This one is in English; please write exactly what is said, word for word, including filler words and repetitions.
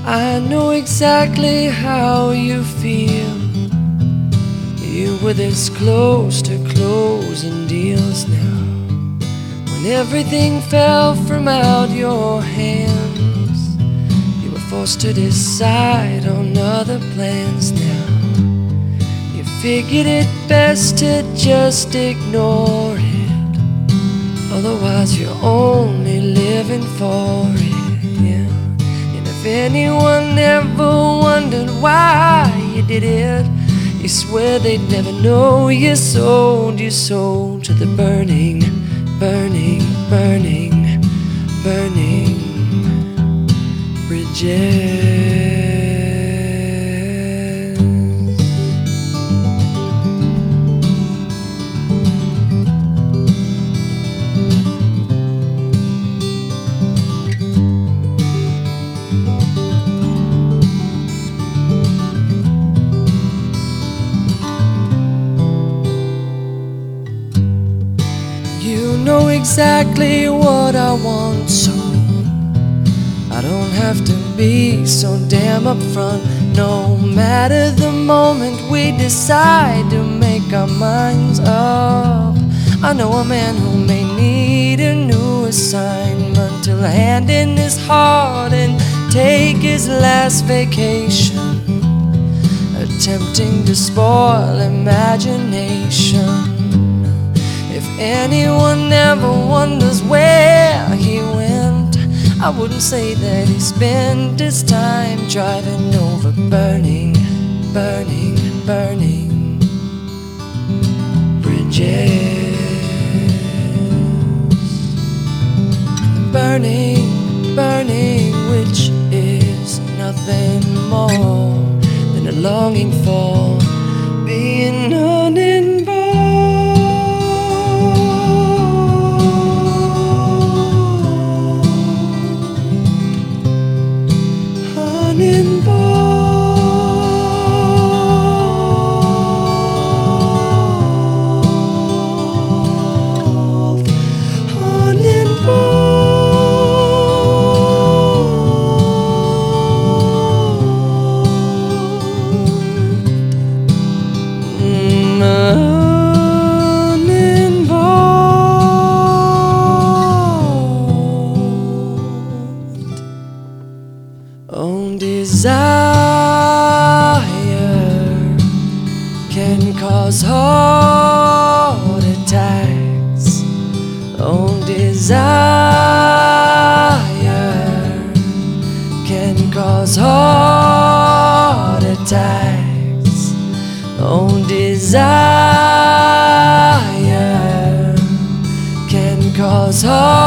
I know exactly how you feel. You were this close to closing deals now, when everything fell from out your hands. You were forced to decide on other plans now. You figured it best to just ignore it, otherwise you're only living for it, yeah. And if anyone ever wondered why you did it, you swear they'd never know. You sold your soul to the burning, burning, burning, burning bridges. You know exactly what I want, so I don't have to be so damn upfront. No matter the moment we decide to make our minds up, I know a man who may need a new assignment to hand in his heart and take his last vacation, attempting to spoil imagination. If anyone ever wonders where he went, I wouldn't say that he spent his time driving over burning, burning, burning bridges. Burning, burning, which is nothing more than a longing for being uninvolved. Uninvolved, uninvolved. Own desire can cause heart attacks. Own desire can cause heart attacks. Own desire can cause heart